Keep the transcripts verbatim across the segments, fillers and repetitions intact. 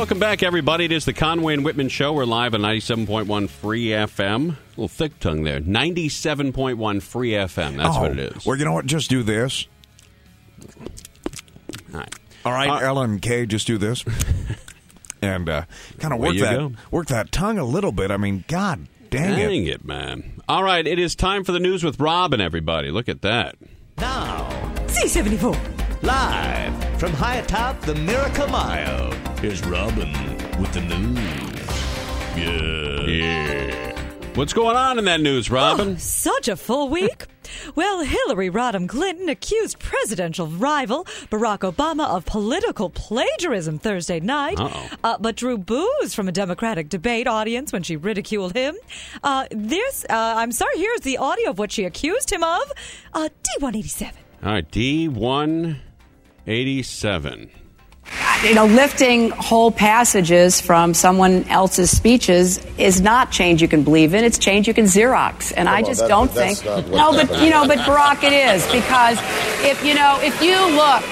welcome back, everybody. It is the Conway and Whitman Show. We're live on ninety-seven point one Free F M. A little thick tongue there. ninety-seven point one Free F M. That's oh, what it is. Well, you know what? Just do this. All right. All right, Uh, Ellen and Kay, just do this. And uh, kind of There work you that go. work that tongue a little bit. I mean, God dang, Dang it. it, man. All right, it is time for the news with Robin, everybody. Look at that. Now, C seventy-four. live from high atop the Miracle Mile, here's Robin with the news. Yeah. Yeah. What's going on in that news, Robin? Oh, such a full week. Well, Hillary Rodham Clinton accused presidential rival Barack Obama of political plagiarism Thursday night, Uh-oh. uh, but drew boos from a Democratic debate audience when she ridiculed him. Uh, this, uh, I'm sorry, here's the audio of what she accused him of. Uh, D one eighty-seven. All right, D one eighty-seven. You know, lifting whole passages from someone else's speeches is not change you can believe in. It's change you can Xerox. And I Well, just that- don't that's think. not what No, but, happened. you know, but Barack, it is. Because if, you know, if you look,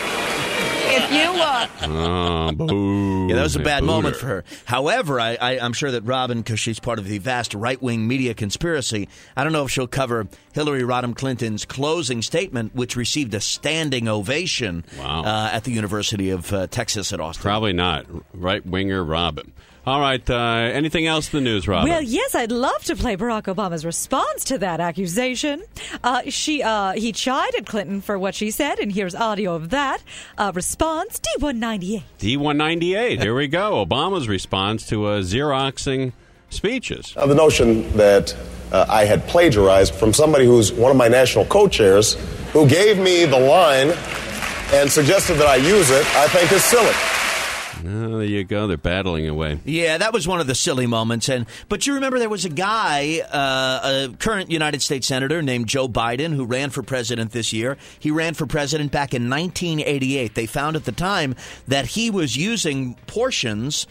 if you look. Oh, boo. Yeah, that was a bad Booter. moment for her. However, I, I, I'm sure that Robin, because she's part of the vast right-wing media conspiracy, I don't know if she'll cover Hillary Rodham Clinton's closing statement, which received a standing ovation Wow. uh, at the University of uh, Texas at Austin. Probably not. Right-winger Robin. All right, uh, anything else in the news, Robin? Well, yes, I'd love to play Barack Obama's response to that accusation. Uh, she, uh, he chided Clinton for what she said, and here's audio of that. Uh, response, D one ninety-eight. D one ninety-eight. Here we go. Obama's response to uh, Xeroxing speeches. Uh, the notion that uh, I had plagiarized from somebody who's one of my national co-chairs who gave me the line and suggested that I use it, I think is silly. Oh, there you go. They're battling away. Yeah, that was one of the silly moments. And but you remember there was a guy, uh, a current United States Senator named Joe Biden, who ran for president this year. He ran for president back in nineteen eighty-eight. They found at the time that he was using portions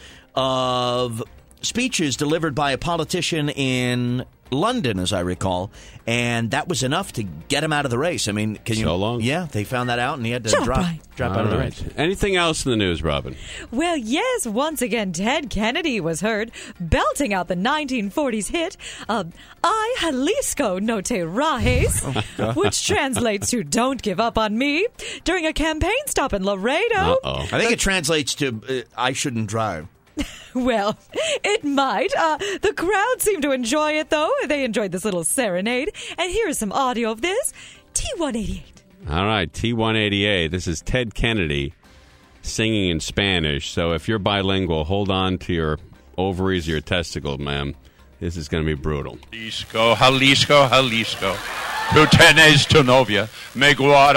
of speeches delivered by a politician in London, as I recall, and that was enough to get him out of the race. I mean, can you? So long. Yeah, they found that out, and he had to Jump drop right. drop All out of the right. race. Anything else in the news, Robin? Well, yes, once again, Ted Kennedy was heard belting out the nineteen forties hit, uh, I Jalisco no te rajes, which translates to Don't Give Up on Me, during a campaign stop in Laredo. Uh-oh. I think it translates to uh, I shouldn't drive. Well, it might. Uh, the crowd seemed to enjoy it, though. They enjoyed this little serenade. And here's some audio of this. T one eighty-eight. All right, T one eighty-eight. This is Ted Kennedy singing in Spanish. So if you're bilingual, hold on to your ovaries or your testicles, ma'am. This is going to be brutal. Jalisco, Jalisco, Jalisco. Tú tienes tu novia, me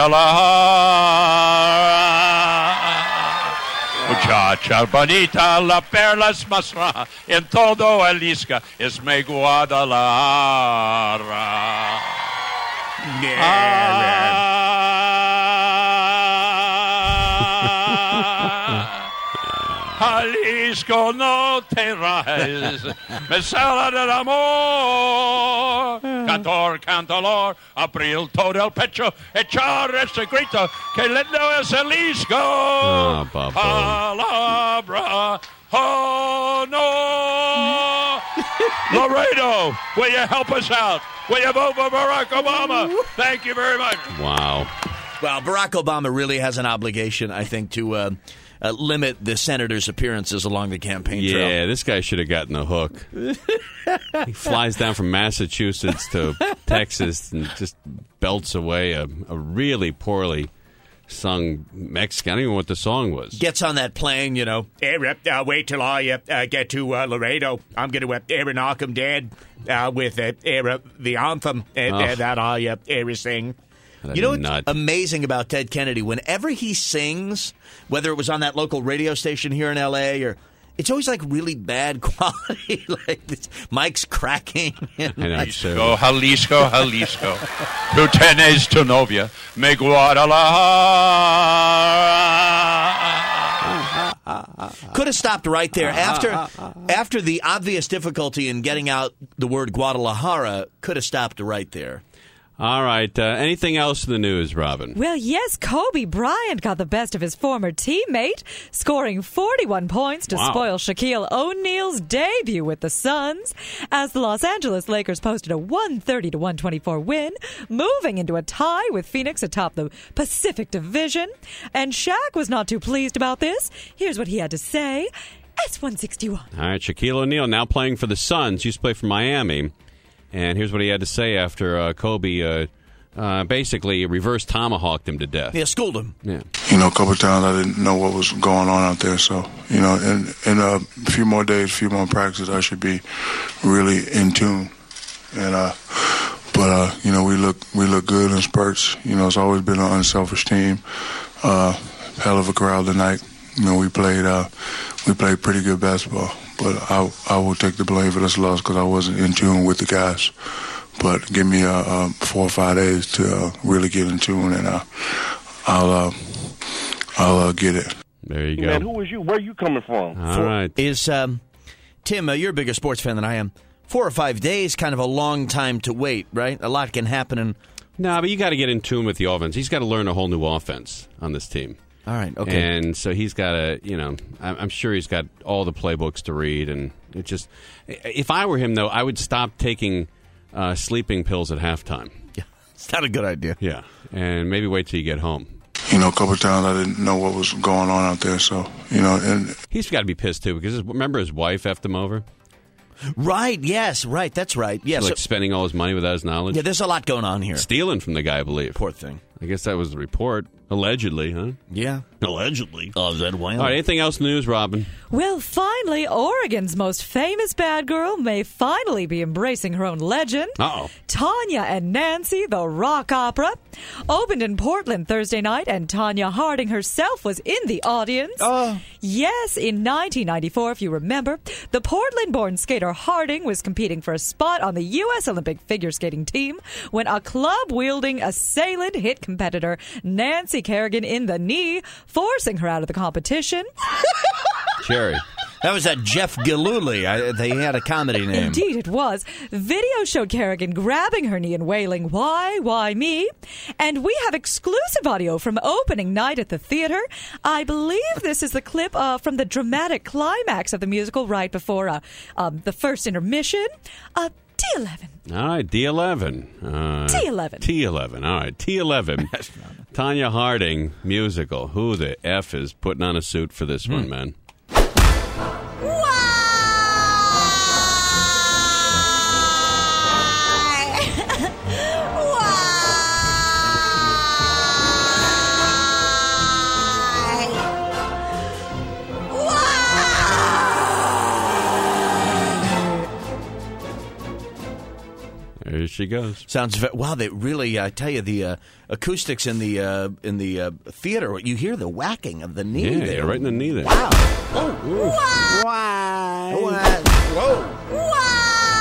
Guadalajara. Muchacha bonita, la perlas más raja, en todo Jalisco es me Guadalajara. Jalisco no te rajes, me sala del amor. Cantor, cantalor, abril todo el pecho, echar este grito, que lindo es Jalisco. Oh, Bobo. Palabra, oh no. Laredo, will you help us out? Will you vote for Barack Obama? Thank you very much. Wow. Well, Barack Obama really has an obligation, I think, to uh, uh, limit the senator's appearances along the campaign trail. Yeah, this guy should have gotten the hook. He flies down from Massachusetts to Texas and just belts away a, a really poorly sung Mexican. I don't even know what the song was. Gets on that plane, you know. Hey, Rep, uh, wait till I uh, uh, get to uh, Laredo. I'm going to uh, air knock 'em dead uh, with uh, air, uh, the anthem uh, Oh. that I uh, air sing. That'd You know be what's nut. amazing about Ted Kennedy? Whenever he sings, whether it was on that local radio station here in L A or... It's always like really bad quality, like this mic's cracking. And I know, like- so- Jalisco, Jalisco, Jalisco. Tú tienes tu novia, me Guadalajara. Could have stopped right there. After after the obvious difficulty in getting out the word Guadalajara, could have stopped right there. All right. Uh, anything else in the news, Robin? Well, yes, Kobe Bryant got the best of his former teammate, scoring forty-one points to Wow. spoil Shaquille O'Neal's debut with the Suns, as the Los Angeles Lakers posted a one thirty to one twenty-four win, moving into a tie with Phoenix atop the Pacific Division. And Shaq was not too pleased about this. Here's what he had to say. S one sixty-one. All right. Shaquille O'Neal now playing for the Suns. Used to play for Miami. And here's what he had to say after uh, Kobe uh, uh, basically reverse tomahawked him to death. Yeah, schooled him. Yeah. You know, a couple of times I didn't know what was going on out there. So, you know, in, in a few more days, a few more practices, I should be really in tune. And, uh, but, uh, you know, we look we look good in spurts. You know, it's always been an unselfish team. Uh, hell of a crowd tonight. You know, we played uh, we played pretty good basketball. But I, I will take the blame for this loss because I wasn't in tune with the guys. But give me uh, uh, four or five days to uh, really get in tune, and uh, I'll uh, I'll uh, get it. There you go. Man, who is you? Where you coming from? All For, right. Is, um, Tim, uh, you're a bigger sports fan than I am. Four or five days, kind of a long time to wait, right? A lot can happen in... No, but you got to get in tune with the offense. He's got to learn a whole new offense on this team. All right, okay. And so he's got to, you know, I'm I'm sure he's got all the playbooks to read. And it just, if I were him, though, I would stop taking uh, sleeping pills at halftime. Yeah, it's not a good idea. Yeah. And maybe wait till you get home. You know, a couple of times I didn't know what was going on out there. So, you know, and He's got to be pissed, too, because his, remember his wife effed him over? Right, yes, right, that's right. Yeah, Like so- spending all his money without his knowledge? yeah, there's a lot going on here. Stealing from the guy, I believe. Poor thing. I guess that was the report. Allegedly, huh? Yeah. Allegedly. Oh, is that wild? All right, anything else in the news, Robin? Well, finally, Oregon's most famous bad girl may finally be embracing her own legend. Uh-oh. Tanya and Nancy, the rock opera, opened in Portland Thursday night, and Tanya Harding herself was in the audience. Oh. Yes, in nineteen ninety-four, if you remember, the Portland-born skater Harding was competing for a spot on the U S Olympic figure skating team when a club-wielding assailant hit competitor Nancy Kerrigan in the knee, forcing her out of the competition. Jerry. That was that Jeff Gillooly. I, they had a comedy name. Indeed, it was. Video showed Kerrigan grabbing her knee and wailing, "Why, why me?" And we have exclusive audio from opening night at the theater. I believe this is the clip uh, from the dramatic climax of the musical right before uh, um, the first intermission. Uh, T eleven. All right, D eleven. Uh, T eleven. T eleven. All right, T eleven. Tanya Harding, musical. Who the F is putting on a suit for this one, man? There she goes. Sounds ve- wow. They really, I tell you, the uh, acoustics in the uh, in the uh, theater. You hear the whacking of the knee. Yeah, there. yeah, right in the knee there. Wow. Oh. Why? Whoa.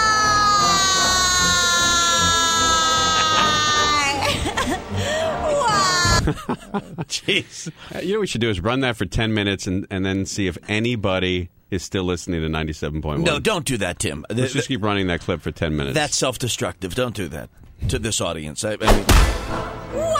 Jeez. Uh, You know what we should do is run that for ten minutes and, and then see if anybody is still listening to ninety-seven point one. No, don't do that, Tim. Let's Th- just keep running that clip for ten minutes. That's self-destructive. Don't do that to this audience. I, I mean,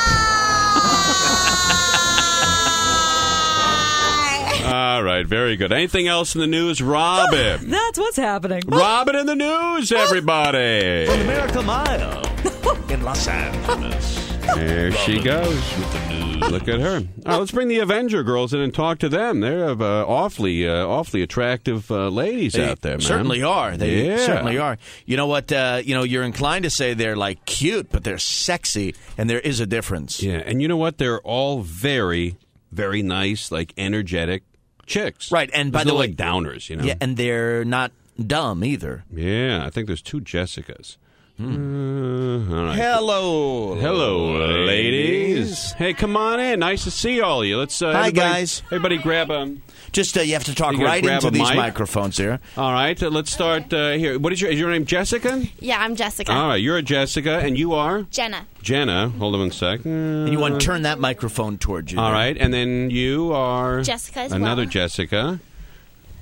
All right, very good. Anything else in the news, Robin? That's what's happening. Robin in the news, everybody. the Miracle Mile in Los Angeles. There she goes. Look at her. All right, let's bring the Avenger girls in and talk to them. They're uh, awfully, uh, awfully attractive uh, ladies They out there, man. certainly are. They Yeah. certainly are. You know what? Uh, you know, you're inclined to say they're like cute, but they're sexy, and there is a difference. Yeah, and you know what? They're all very, very nice, like energetic chicks. Right, and by There's the no, way- like downers, you know. Yeah, and they're not dumb either. Yeah, I think there's two Jessicas. Uh, all right. Hello, Hello, ladies. Hey, come on in. Nice to see all of you. Let's. Uh, Hi, everybody, guys. Everybody, grab a. Just uh, you have to talk You gotta right grab into a these mic. microphones here. All right, uh, let's start uh, here. What is your is your name? Jessica. Yeah, I'm Jessica. All right, you're a Jessica, and you are Jenna. Jenna. Hold on one sec. And you want to turn that microphone towards you. All there. right, and then you are Jessica as another well. Jessica.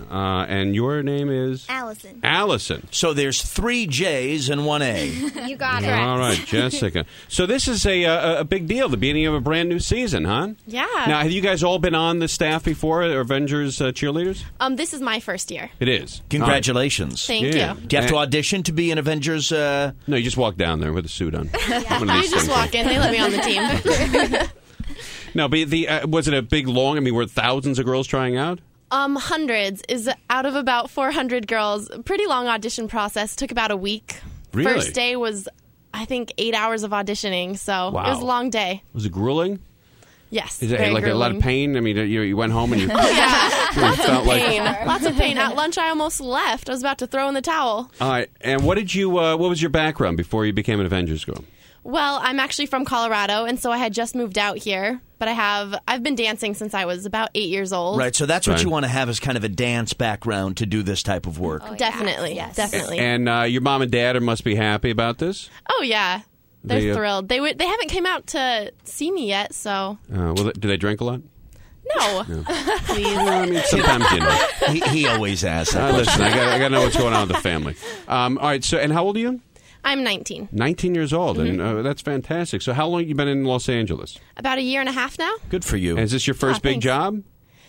Uh, and your name is? Allison. Allison. So there's three J's and one A. You got it. All right, Jessica. So this is a, a a big deal, the beginning of a brand new season, huh? Yeah. Now, have you guys all been on the staff before, Avengers uh, cheerleaders? Um, this is my first year. It is. Congratulations. Thank Yeah. you. Do you have to audition to be an Avengers? Uh... No, you just walk down there with a suit on. One of I these just things. walk in. They let me on the team. No, but the uh, was it a big, long, I mean, were thousands of girls trying out? Um, hundreds is out of about four hundred girls. Pretty long audition process. Took about a week. Really? First day was, I think, eight hours of auditioning. So Wow. it was a long day. Was it grueling? Yes. Is it very like a lot of grueling. pain? I mean, you, you went home and you, Oh, yeah. you Lots felt of like... pain. Lots of pain. At lunch, I almost left. I was about to throw in the towel. All right, and what did you? Uh, what was your background before you became an Avengers girl? Well, I'm actually from Colorado, and so I had just moved out here. But I have I've been dancing since I was about eight years old. Right, so that's what Right. you want to have as kind of a dance background to do this type of work. Oh, definitely, yes. definitely. And uh, your mom and dad are, must be happy about this. Oh yeah, they're They, uh, thrilled. They would. They haven't came out to see me yet, so Uh, well, do they drink a lot? no. Please. I mean, sometimes you know. he, he always asks that Uh, question. listen, I got I got to know what's going on with the family. Um, all right, so and how old are you? I'm nineteen. nineteen years old, and Mm-hmm. uh, that's fantastic. So how long have you been in Los Angeles? About a year and a half now. Good for you. And is this your first Oh, big thanks. job?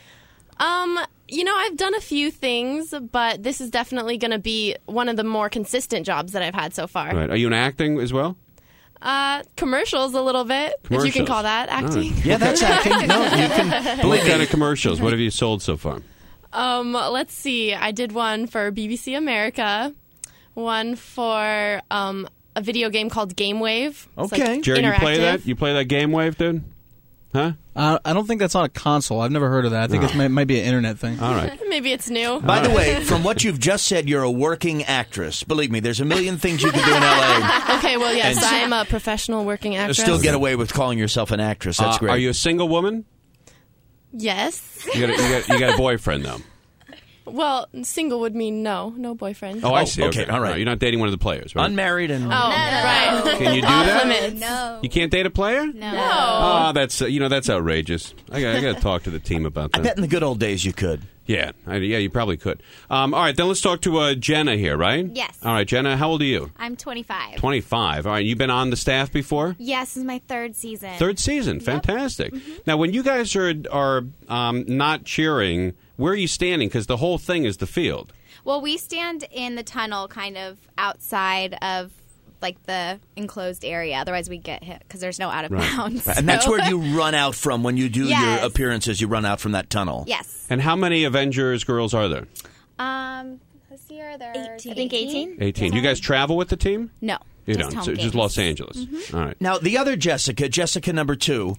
Um, you know, I've done a few things, but this is definitely going to be one of the more consistent jobs that I've had so far. Right. Are you in acting as well? Uh, commercials a little bit, if you can Commercials. call that acting. Yeah, that's acting. No, you can What believe kind me. of commercials? What have you sold so far? Um, let's see. I did one for B B C America, one for um a video game called Game Wave. It's like Okay. Jerry, you play interactive. that? You play that Game Wave, dude? Huh? Uh, I don't think that's on a console. I've never heard of that. I think No. it might, might be an internet thing. All right. Maybe it's new. By the way, from what you've just said, you're a working actress. Believe me, there's a million things you can do in L A. Okay, well, yes, And- I am a professional working actress. Still get away with calling yourself an actress. That's Uh, great. Are you a single woman? Yes. You got a, you got, you got a boyfriend, though. Well, single would mean no, no boyfriend. Oh, I Oh, see. okay, all right. You're not dating one of the players, right? Unmarried and Oh, right. Can you do Off that? limits. No. You can't date a player? No. Oh, that's uh, you know that's outrageous. I got I got to talk to the team about I that. bet in the good old days you could. Yeah, I, yeah, you probably could. Um, all right, then let's talk to uh, Jenna here, right? Yes. All right, Jenna, how old are you? I'm twenty-five. Twenty-five. All right, you've been on the staff before. Yes, this is my third season. Third season, fantastic. Now, when you guys are are um, not cheering, where are you standing? Because the whole thing is the field. Well, we stand in the tunnel kind of outside of like the enclosed area. Otherwise, we get hit because there's no out of Right. bounds. And that's so- where you run out from when you do Yes. your appearances. You run out from that tunnel. Yes. And how many Avengers girls are there? Um, this year there's eighteen. I think eighteen. Eighteen. You guys travel with the team? No. You just don't. home So just games. Los Angeles. All right. Now, the other Jessica, Jessica number two,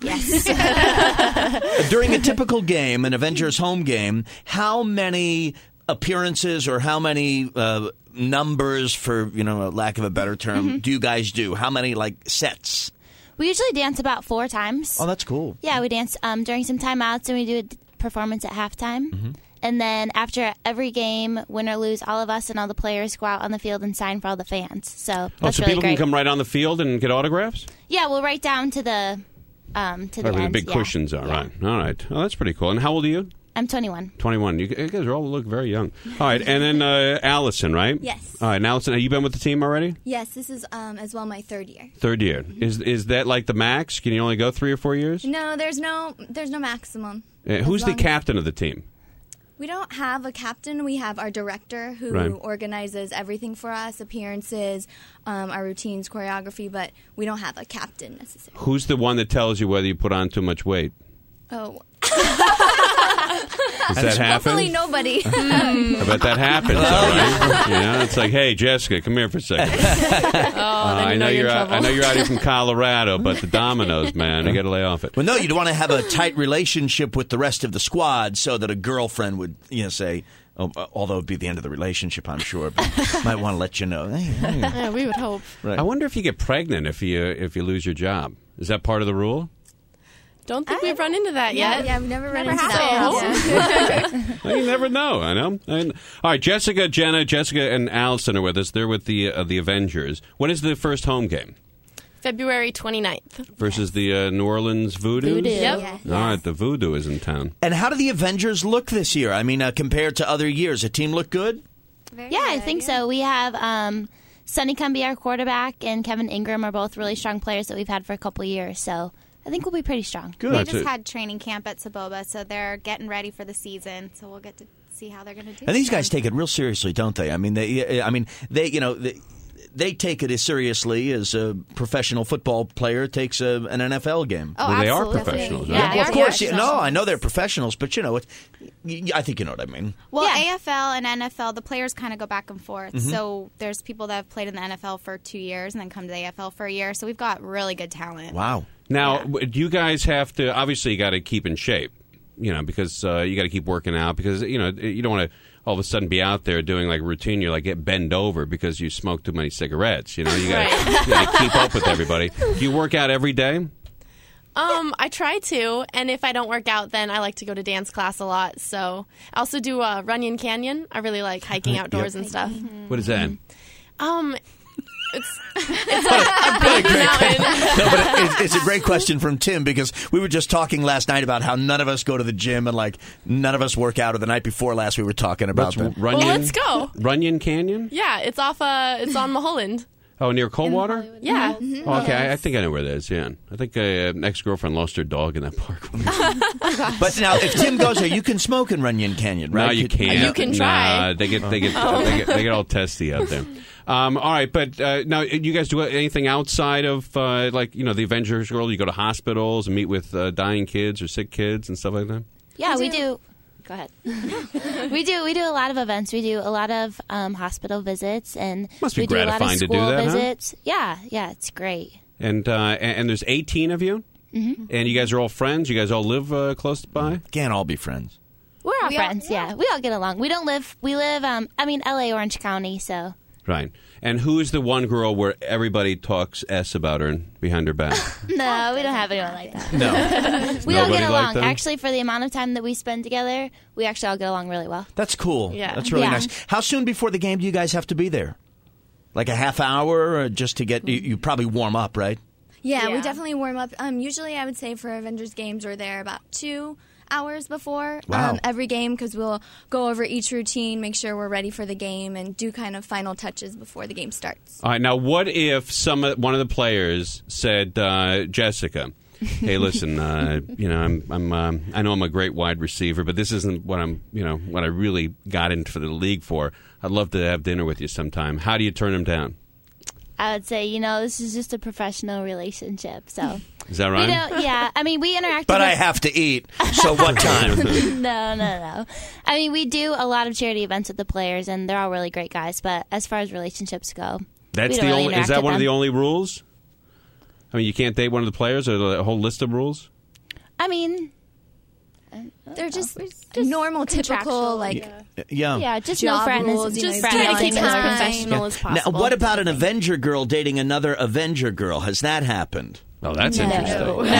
Yes. during a typical game, an Avengers home game, how many appearances or how many uh, numbers, for you know, a lack of a better term, Mm-hmm. do you guys do? How many like sets? We usually dance about four times. Oh, that's cool. Yeah, we dance um, during some timeouts, and we do a d- performance at halftime. Mm-hmm. And then after every game, win or lose, all of us and all the players go out on the field and sign for all the fans. So Oh, that's so really people great. can come right on the field and get autographs? Yeah, we'll right down to the um, to the Right, where the end. big yeah. cushions are, Yeah. right. All right. Oh, that's pretty cool. And how old are you? I'm twenty-one. twenty-one. You you guys all look very young. All right. And then uh, Allison, right? Yes. All right. And Allison, have you been with the team already? Yes, this is um, as well my third year. Third year. Is is that like the max? Can you only go three or four years? No, there's no there's no maximum. Uh, As who's the long as- captain of the team? We don't have a captain. We have our director who Right. organizes everything for us, appearances, um, our routines, choreography, but we don't have a captain necessarily. Who's the one that tells you whether you put on too much weight? Oh. Does that happen? Hopefully nobody. I bet that happens, all right? You know, it's like, hey, Jessica, come here for a second. Oh, Uh, then I you know know you're you're in out, trouble. I know you're out here from Colorado, but the Dominoes, man, you got to lay off it. Well, no, you'd want to have a tight relationship with the rest of the squad so that a girlfriend would, you know, say, oh, uh, although it'd be the end of the relationship, I'm sure, but might want to let you know. Hey, hey. Yeah, we would hope. Right. I wonder if you get pregnant if you if you lose your job. Is that part of the rule? Don't think we've run into that yeah, yet. yeah, I've never run Never into happened. that. Well, you never know. I know. And, all right, Jessica, Jenna, Jessica, and Allison are with us. They're with the uh, the Avengers. When is the first home game? February twenty-ninth. Versus the uh, New Orleans Voodoo? Voodoo. Yep. Yeah. All right, the Voodoo is in town. And how do the Avengers look this year? I mean, uh, compared to other years, the team look good? Very Yeah, I good, think yeah. so. We have um, Sonny Cumbie, our quarterback, and Kevin Ingram are both really strong players that we've had for a couple years. So I think we'll be pretty strong. Good. They That's just it. had training camp at Saboba, so they're getting ready for the season. So we'll get to see how they're going to do. And these guys take it real seriously, don't they? I mean, they. I mean, they. You know, they, they take it as seriously as a professional football player takes a, an N F L game. Oh, Well, they are absolutely. professionals, Yeah, right? they Well, are of course, yeah, professionals. no, I know they're professionals, but you know, it, y- I think you know what I mean. Well, Yeah. A F L and N F L, the players kind of go back and forth. Mm-hmm. So there's people that have played in the N F L for two years and then come to the A F L for a year. So we've got really good talent. Wow. Now, w do you guys have to, obviously, you got to keep in shape, you know, because uh, you got to keep working out because, you know, you don't want to all of a sudden be out there doing like routine. You're like, get bend over because you smoke too many cigarettes. You know, you got to keep up with everybody. Do you work out every day? Um, I try to, and if I don't work out, then I like to go to dance class a lot. So I also do uh, Runyon Canyon. I really like hiking outdoors and stuff. What is that? Um, it's it's a, a big mountain. No, but it, it's a great question from Tim because we were just talking last night about how none of us go to the gym and like none of us work out. Or the night before last, we were talking about That's that. Runyon, Well, let's go. Runyon Canyon? Yeah, it's off. Uh, it's on Mulholland. Oh, near Coldwater? Yeah. Oh, okay, I, I think I know where that is, yeah. I think uh, an ex-girlfriend lost her dog in that park. But now, if Tim goes there, you can smoke in Runyon Canyon, right? No, you can't. You can try. Nah, they get they get, Oh. they get they get all testy out there. Um, all right, but uh, now you guys do anything outside of uh, like you know the Avengers World? You go to hospitals and meet with uh, dying kids or sick kids and stuff like that. Yeah, We we do. do. Go ahead. we do. We do a lot of events. We do a lot of um, hospital visits, and Must be we do a lot of gratifying to do school that, huh? visits. Yeah, yeah, it's great. And uh, and, and there's eighteen of you, Mm-hmm. and you guys are all friends. You guys all live uh, close by. Can't all be friends. We're all We all- friends. yeah. we all get along. We don't live. We live. Um, I mean, L A, Orange County. So Right. And who's the one girl where everybody talks S about her and behind her back? no, we don't have anyone like that. No. We all Nobody get like along. that? Actually, for the amount of time that we spend together, we actually all get along really well. That's cool. Yeah. That's really Yeah. nice. How soon before the game do you guys have to be there? Like a half hour or just to get, you, you probably warm up, right? Yeah, we Yeah. definitely warm up. Um, usually, I would say for Avengers games, we're there about two hours before Wow. um, every game because we'll go over each routine, make sure we're ready for the game, and do kind of final touches before the game starts. All right. Now, what if some of- one of the players said, uh, Jessica, hey, listen, uh, you know, I'm, I'm, um, I know I'm a great wide receiver, but this isn't what I'm, you know, what I really got into the league for. I'd love to have dinner with you sometime. How do you turn them down? I would say, you know, this is just a professional relationship. So Is that we right? don't. Yeah, I mean, we interact. But with I have to eat. So what time? no, no, no. I mean, we do a lot of charity events with the players, and they're all really great guys. But as far as relationships go, That's we the don't really only. Is interact that with one of them. the only rules? I mean, you can't date one of the players, or a whole list of rules. I mean, They're just, just normal, typical, contractual, like Yeah. yeah, just no job friends. rules, you know, Just you're try to balancing keep it as time. professional as Now, possible. what about an Avenger girl dating another Avenger girl? Has that happened? Oh, that's No. interesting. No, it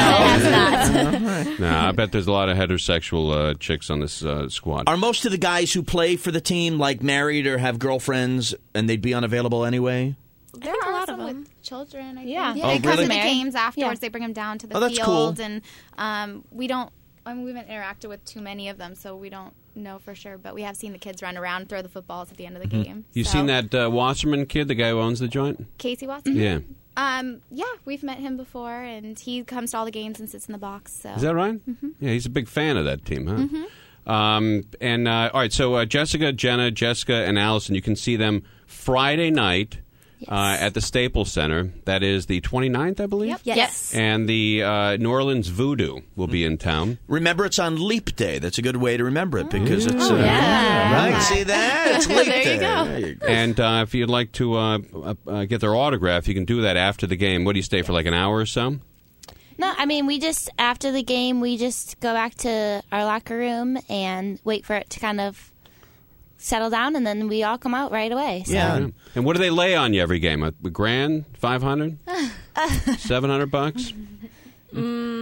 has not. Nah, I bet there's a lot of heterosexual uh, chicks on this uh, squad. Are most of the guys who play for the team like married or have girlfriends and they'd be unavailable anyway? There are a lot of them with children. I Yeah. think. Yeah. They Oh, come really? to the games Yeah. afterwards. They bring them down to the Oh, that's field, cool. and um, we don't. I mean, we haven't interacted with too many of them, so we don't know for sure. But we have seen the kids run around, throw the footballs at the end of the game. You so. seen that uh, Wasserman kid, the guy who owns the joint? Casey Watson? Yeah. Um, yeah, we've met him before, and he comes to all the games and sits in the box. So. Is that right? Mm-hmm. Yeah, he's a big fan of that team, huh? Mm-hmm. Um, and uh, all right, so uh, Jessica, Jenna, Jessica, and Allison, you can see them Friday night uh, at the Staples Center. That is the twenty-ninth, I believe. Yep. yes. Yes. And the uh, New Orleans Voodoo will be in town. Remember, it's on Leap Day. That's a good way to remember it because it's Oh, uh, yeah. right. See that? It's Leap There you Day. go. There you go. And uh, if you'd like to uh, uh, uh, get their autograph, you can do that after the game. What do you stay for, like an hour or so? No, I mean, we just, after the game, we just go back to our locker room and wait for it to kind of settle down, and then we all come out right away. So. Yeah. And what do they lay on you every game? A grand, five hundred, seven hundred bucks. Mm,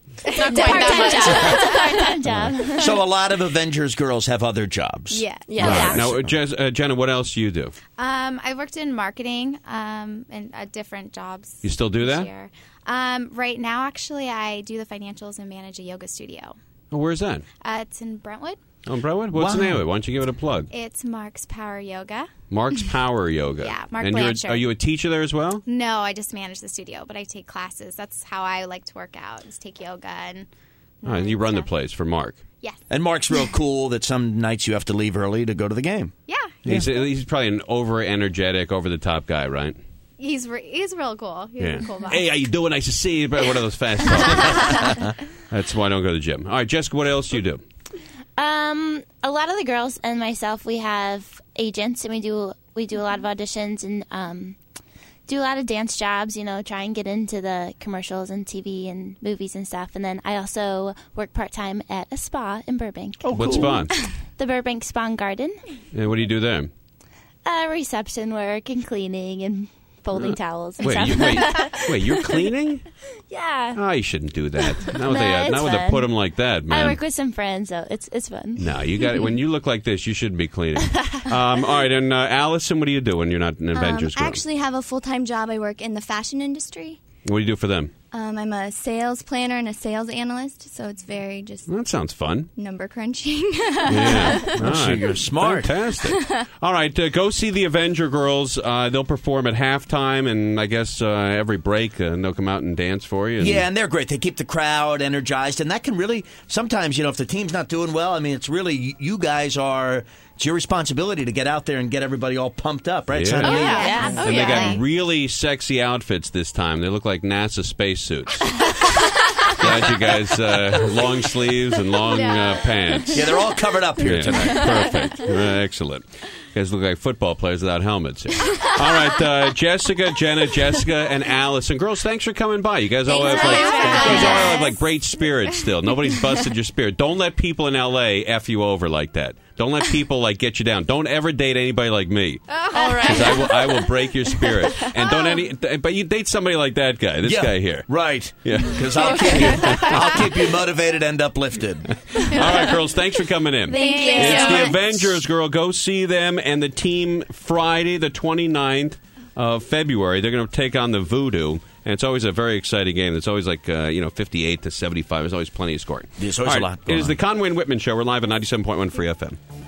It's not quite that Part-time job. It's a part-time job. So a lot of Avengers girls have other jobs. Yeah. Yeah. Right. Now, uh, Jez, uh, Jenna, what else do you do? Um, I worked in marketing um, and uh, different jobs. You still do this that? year. Um, right now, actually, I do the financials and manage a yoga studio. Oh, where's that? Uh, it's in Brentwood. Oh, Brentwood? What's the Wow. name of it? Why don't you give it a plug? It's Mark's Power Yoga. Mark's Power Yoga. Yeah, Mark and you're a, Blanchard. are you a teacher there as well? No, I just manage the studio, but I take classes. That's how I like to work out, is take yoga and... Oh, and you run the place for Mark. Yes. And Mark's real cool that some nights you have to leave early to go to the game. Yeah. He's, he's probably an over-energetic, over-the-top guy, right? He's re- he's real cool. He's Yeah. a cool boss. Hey, how you doing? Nice to see you. But one of those fast talkers. That's why I don't go to the gym. All right, Jessica, what else do you do? Um, a lot of the girls and myself, we have agents, and we do we do a lot of auditions and um, do a lot of dance jobs. You know, try and get into the commercials and T V and movies and stuff. And then I also work part time at a spa in Burbank. Oh, what spa? The Burbank Spa and Garden. And what do you do there? Uh, reception work and cleaning and folding towels and Wait, stuff. you, wait, wait, you're cleaning? Yeah. Oh, you shouldn't do that. Not with, No, they, uh, it's not with they fun. put them like that, I man. work with some friends, so it's it's fun. No, you got it. When you look like this, you shouldn't be cleaning. Um, all right, and uh, Allison, what do you do when you're not an Avengers Um, I girl? actually have a full-time job. I work in the fashion industry. What do you do for them? Um, I'm a sales planner and a sales analyst, so it's very just Well, that sounds fun. number crunching. Yeah. All So right. you're smart. Fantastic. All right, uh, go see the Avenger Girls. Uh, they'll perform at halftime, and I guess uh, every break uh, they'll come out and dance for you. And Yeah, and they're great. They keep the crowd energized, and that can really sometimes, you know, if the team's not doing well, I mean, it's really you guys are. It's your responsibility to get out there and get everybody all pumped up, right? Yeah. Sound to Oh, me. yeah. Yeah. And Oh, they yeah. got really sexy outfits this time. They look like NASA spacesuits. Glad you guys, uh, long sleeves and long uh, pants. Yeah, they're all covered up here Yeah, tonight. Perfect. Uh, excellent. You guys look like football players without helmets here. All right, uh, Jessica, Jenna, Jessica, and Allison. Girls, thanks for coming by. You guys all have Thanks like, for you having guys all us. have like great spirits still. Nobody's busted your spirit. Don't let people in L A F you over like that. Don't let people like get you down. Don't ever date anybody like me. All Because right. I will, I will break your spirit. And don't any, but you date somebody like that guy, this Yeah, guy here. right? Yeah. Because I'll keep you, I'll keep you motivated and uplifted. All right, girls, thanks for coming in. Thank you. It's so the much. Avengers, girl. Go see them and the team Friday, the twenty-ninth of February. They're going to take on the Voodoo. And it's always a very exciting game. It's always like, uh, you know, fifty-eight to seventy-five. There's always plenty of scoring. There's always All a right, lot It going is the on. Conway and Whitman Show. We're live at ninety-seven point one Free F M.